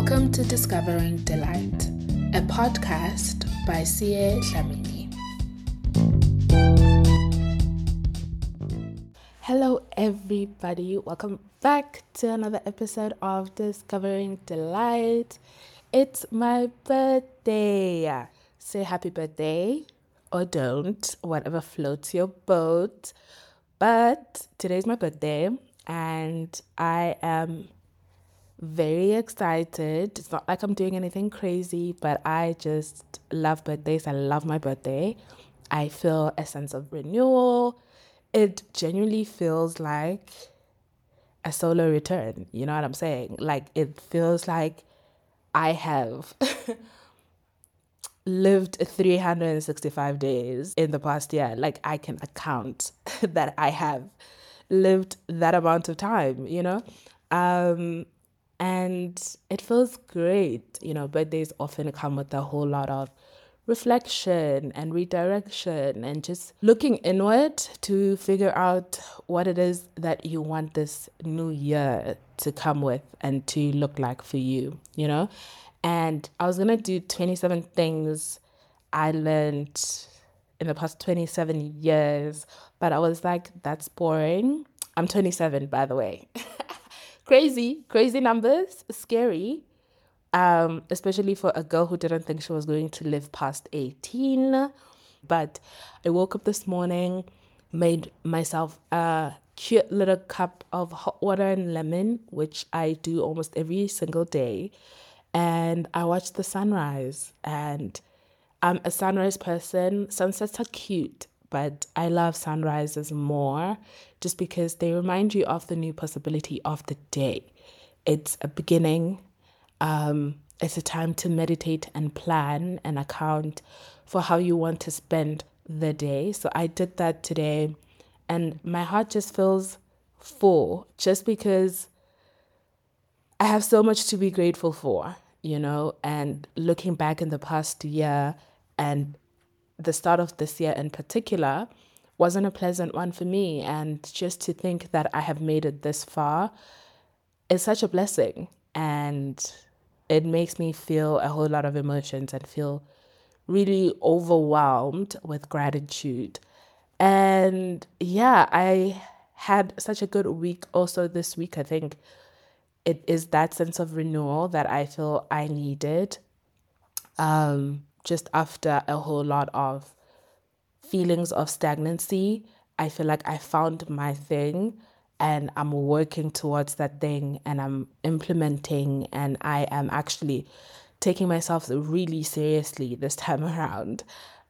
Welcome to Discovering Delight, a podcast by Sie Dlamini. Hello everybody, welcome back to another episode of Discovering Delight. It's my birthday. Say happy birthday or don't, whatever floats your boat. But today's my birthday and I am very excited. It's not like I'm doing anything crazy, but I just love birthdays. I love my birthday. I feel a sense of renewal. It genuinely feels like a solo return. You know what I'm saying? Like it feels like I have lived 365 days in the past year. Like I can account that I have lived that amount of time, you know? And it feels great. You know, birthdays often come with a whole lot of reflection and redirection and just looking inward to figure out what it is that you want this new year to come with and to look like for you, you know? And I was going to do 27 things I learned in the past 27 years, but I was like, that's boring. I'm 27, by the way. Crazy numbers, scary, especially for a girl who didn't think she was going to live past 18. But I woke up this morning, made myself a cute little cup of hot water and lemon, which I do almost every single day. And I watched the sunrise. And I'm a sunrise person. Sunsets are cute, but I love sunrises more just because they remind you of the new possibility of the day. It's a beginning. It's a time to meditate and plan and account for how you want to spend the day. So I did that today and my heart just feels full just because I have so much to be grateful for, you know, and looking back in the past year and the start of this year in particular wasn't a pleasant one for me. And just to think that I have made it this far is such a blessing. And it makes me feel a whole lot of emotions and feel really overwhelmed with gratitude. And yeah, I had such a good week also this week. I think it is that sense of renewal that I feel I needed just after a whole lot of feelings of stagnancy. I feel like I found my thing and I'm working towards that thing and I'm implementing and I am actually taking myself really seriously this time around.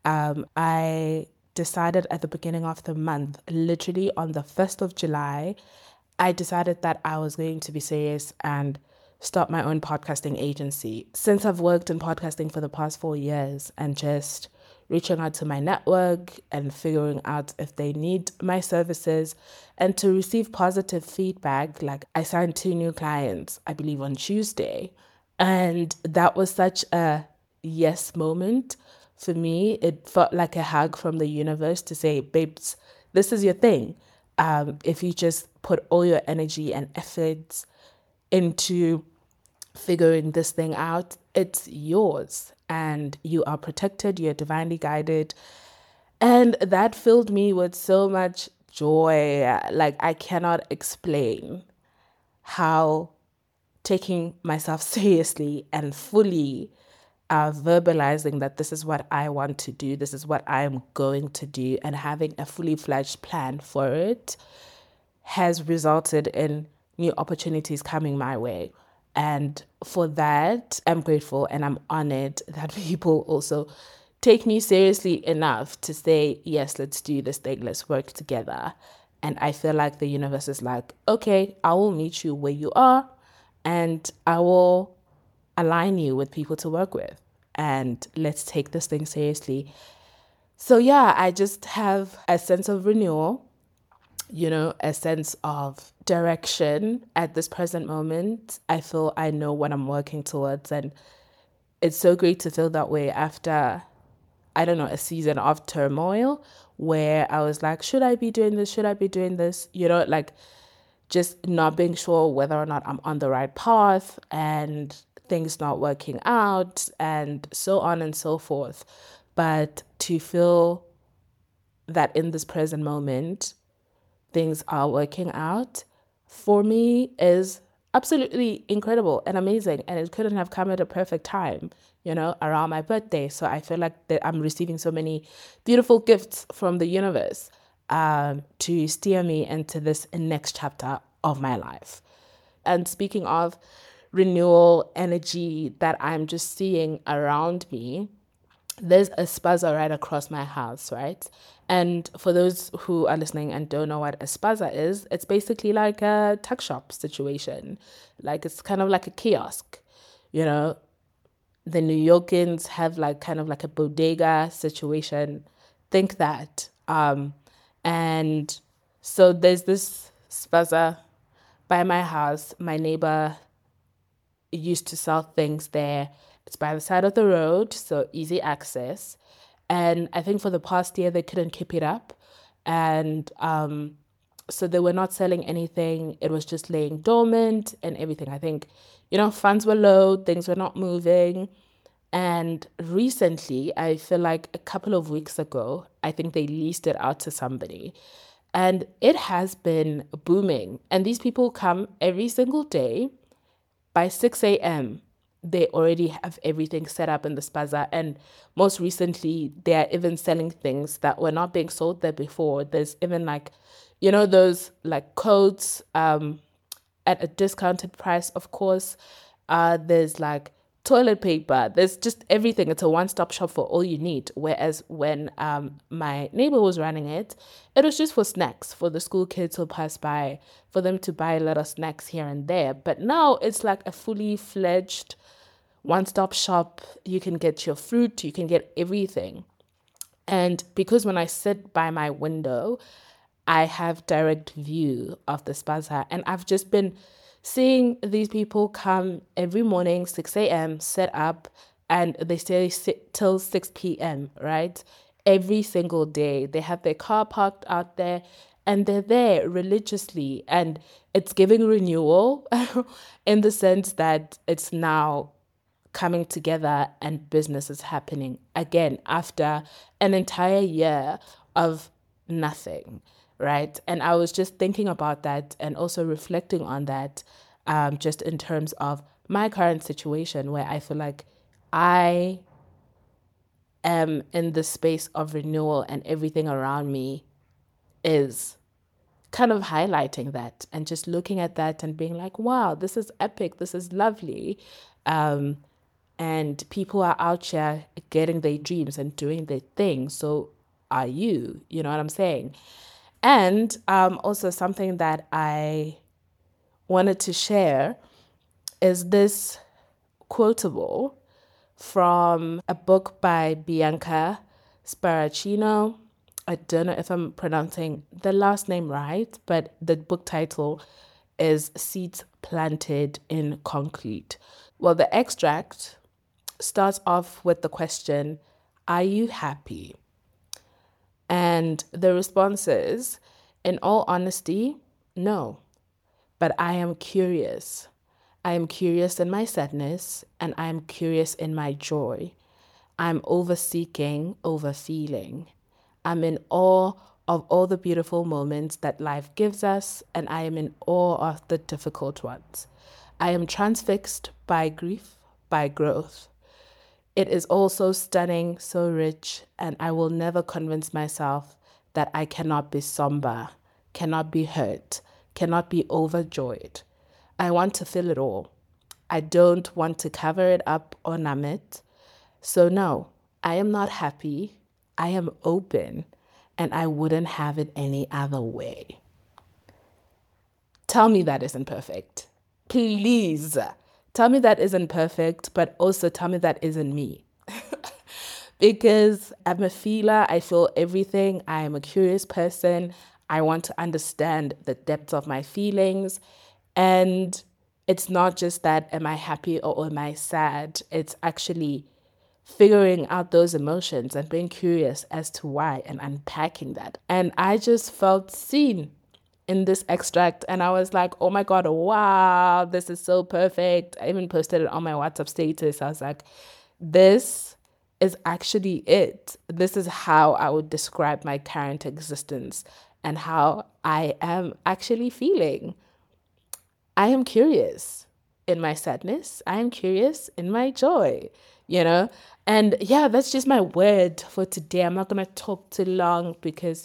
I decided at the beginning of the month, literally on the 1st of July, I decided that I was going to be serious and start my own podcasting agency. Since I've worked in podcasting for the past 4 years and just reaching out to my network and figuring out if they need my services and to receive positive feedback. Like I signed 2 new clients, I believe on Tuesday. And that was such a yes moment for me. It felt like a hug from the universe to say, babes, this is your thing. If you just put all your energy and efforts into figuring this thing out, it's yours and you are protected, you're divinely guided. And that filled me with so much joy. Like I cannot explain how taking myself seriously and fully verbalizing that this is what I want to do, this is what I'm going to do, and having a fully fledged plan for it has resulted in new opportunities coming my way. And for that, I'm grateful and I'm honored that people also take me seriously enough to say, yes, let's do this thing, let's work together. And I feel like the universe is like, okay, I will meet you where you are and I will align you with people to work with. And let's take this thing seriously. So yeah, I just have a sense of renewal, you know, a sense of direction at this present moment. I feel I know what I'm working towards. And it's so great to feel that way after, I don't know, a season of turmoil where I was like, should I be doing this? Should I be doing this? You know, like just not being sure whether or not I'm on the right path and things not working out and so on and so forth. But to feel that in this present moment, things are working out for me is absolutely incredible and amazing. And it couldn't have come at a perfect time, around my birthday. So I feel like that I'm receiving so many beautiful gifts from the universe to steer me into this next chapter of my life. And speaking of renewal energy that I'm just seeing around me, there's a spaza right across my house, right? And for those who are listening and don't know what a spaza is, it's basically like a tuck shop situation. Like it's kind of like a kiosk, you know. The New Yorkers have like kind of like a bodega situation. Think that. And so there's this spaza by my house. My neighbor used to sell things there. It's by the side of the road, so easy access. And I think for the past year, they couldn't keep it up. And so they were not selling anything. It was just laying dormant and everything. I think, funds were low, things were not moving. And recently, I feel like a couple of weeks ago, I think they leased it out to somebody. And it has been booming. And these people come every single day. By 6 a.m., they already have everything set up in the spaza. And most recently, they are even selling things that were not being sold there before. There's even like, those like coats at a discounted price, of course. There's like toilet paper. There's just everything. It's a one-stop shop for all you need. Whereas when my neighbor was running it, it was just for snacks, for the school kids who pass by, for them to buy little snacks here and there. But now it's like a fully fledged one-stop shop. You can get your fruit, you can get everything. And because when I sit by my window, I have direct view of the spaza, and I've just been seeing these people come every morning, 6 a.m., set up, and they stay till 6 p.m., right? Every single day. They have their car parked out there and they're there religiously. And it's giving renewal in the sense that it's now coming together and business is happening again after an entire year of nothing, right? And I was just thinking about that and also reflecting on that, just in terms of my current situation where I feel like I am in the space of renewal and everything around me is kind of highlighting that and just looking at that and being like, wow, this is epic, this is lovely. And people are out here getting their dreams and doing their thing. So are you? You know what I'm saying? And also something that I wanted to share is this quotable from a book by Bianca Sparacino. I don't know if I'm pronouncing the last name right, but the book title is Seeds Planted in Concrete. Well, the extract starts off with the question, are you happy? And the response is, in all honesty, no. But I am curious. I am curious in my sadness, and I am curious in my joy. I'm over seeking, over feeling. I'm in awe of all the beautiful moments that life gives us, and I am in awe of the difficult ones. I am transfixed by grief, by growth. It is all so stunning, so rich, and I will never convince myself that I cannot be somber, cannot be hurt, cannot be overjoyed. I want to feel it all. I don't want to cover it up or numb it. So no, I am not happy. I am open, and I wouldn't have it any other way. Tell me that isn't perfect. Please tell me that isn't perfect, but also tell me that isn't me. Because I'm a feeler, I feel everything. I am a curious person. I want to understand the depths of my feelings. And it's not just that, am I happy or am I sad? It's actually figuring out those emotions and being curious as to why and unpacking that. And I just felt seen. in this extract, and I was like, oh my God, wow, this is so perfect. I even posted it on my WhatsApp status. I was like, this is actually it. This is how I would describe my current existence and how I am actually feeling. I am curious in my sadness. I am curious in my joy, you know? And yeah, that's just my word for today. I'm not going to talk too long because,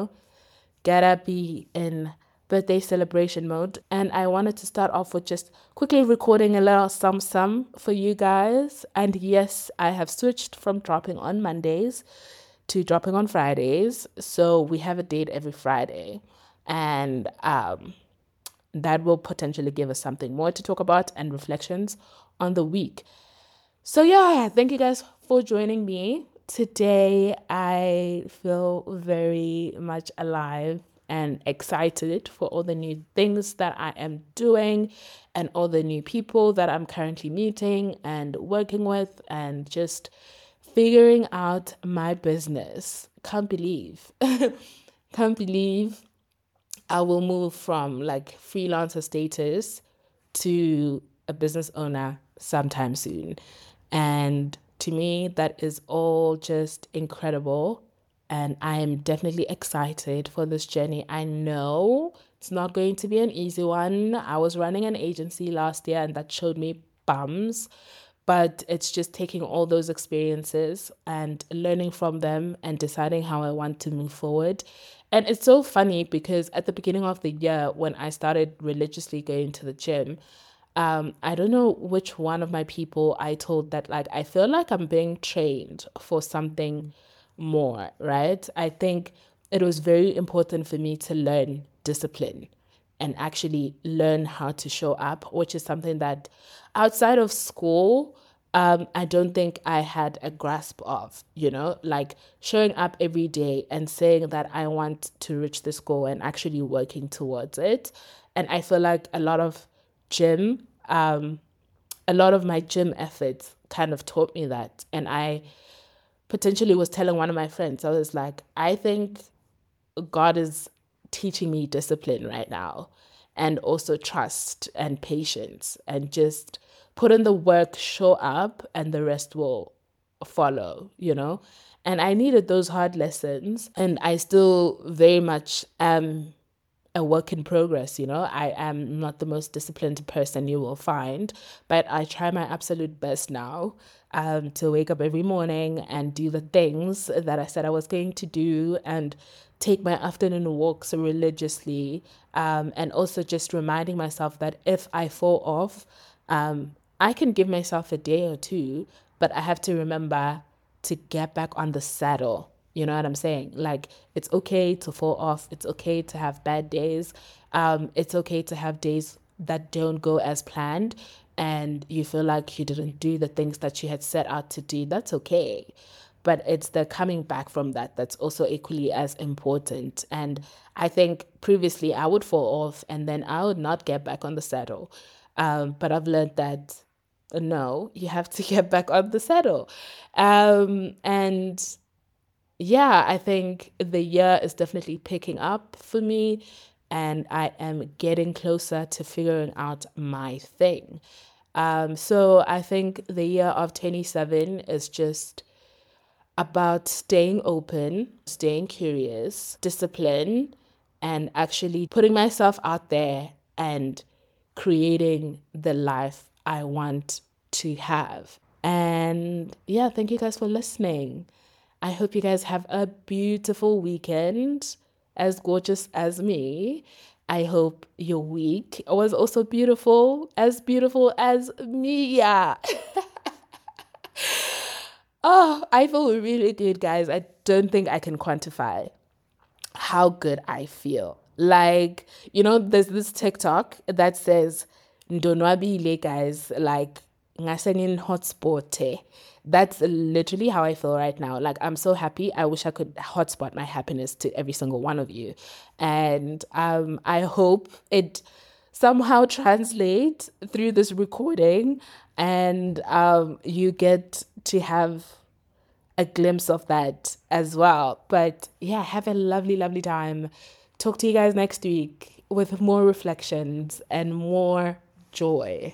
gotta be in birthday celebration mode. And I wanted to start off with just quickly recording a little sum for you guys. And yes, I have switched from dropping on Mondays to dropping on Fridays. So we have a date every Friday. And that will potentially give us something more to talk about and reflections on the week. So yeah, thank you guys for joining me. Today I feel very much alive and excited for all the new things that I am doing and all the new people that I'm currently meeting and working with and just figuring out my business. Can't believe. Can't believe I will move from like freelancer status to a business owner sometime soon. And to me, that is all just incredible. And I am definitely excited for this journey. I know it's not going to be an easy one. I was running an agency last year and that showed me bums, but it's just taking all those experiences and learning from them and deciding how I want to move forward. And it's so funny because at the beginning of the year, when I started religiously going to the gym, I don't know which one of my people I told that, like, I feel like I'm being trained for something more, right? I think it was very important for me to learn discipline and actually learn how to show up, which is something that outside of school, I don't think I had a grasp of, like showing up every day and saying that I want to reach this goal and actually working towards it. And I feel like gym, a lot of my gym efforts kind of taught me that. And I potentially was telling one of my friends, I was like, I think God is teaching me discipline right now and also trust and patience and just put in the work, show up, and the rest will follow. And I needed those hard lessons, and I still very much am a work in progress. I am not the most disciplined person you will find, but I try my absolute best now to wake up every morning and do the things that I said I was going to do and take my afternoon walks religiously, and also just reminding myself that if I fall off, I can give myself a day or two, but I have to remember to get back on the saddle. You know what I'm saying? Like, it's okay to fall off. It's okay to have bad days. It's okay to have days that don't go as planned and you feel like you didn't do the things that you had set out to do. That's okay. But it's the coming back from that that's also equally as important. And I think previously I would fall off and then I would not get back on the saddle. But I've learned that no, you have to get back on the saddle. And yeah, I think the year is definitely picking up for me, and I am getting closer to figuring out my thing. So I think the year of 27 is just about staying open, staying curious, discipline, and actually putting myself out there and creating the life I want to have. And yeah, thank you guys for listening. I hope you guys have a beautiful weekend, as gorgeous as me. I hope your week was also beautiful as me. Yeah. Oh, I feel really good, guys. I don't think I can quantify how good I feel. Like, there's this TikTok that says, Ndonwabile, guys, like, ngasengin hotspot. That's literally how I feel right now. Like, I'm so happy. I wish I could hotspot my happiness to every single one of you. And I hope it somehow translates through this recording and you get to have a glimpse of that as well. But yeah, have a lovely, lovely time. talk to you guys next week with more reflections and more joy.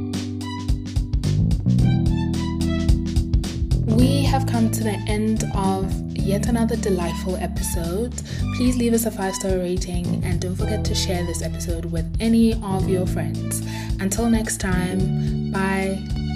We have come to the end of yet another delightful episode. Please leave us a 5-star rating and don't forget to share this episode with any of your friends. Until next time, bye.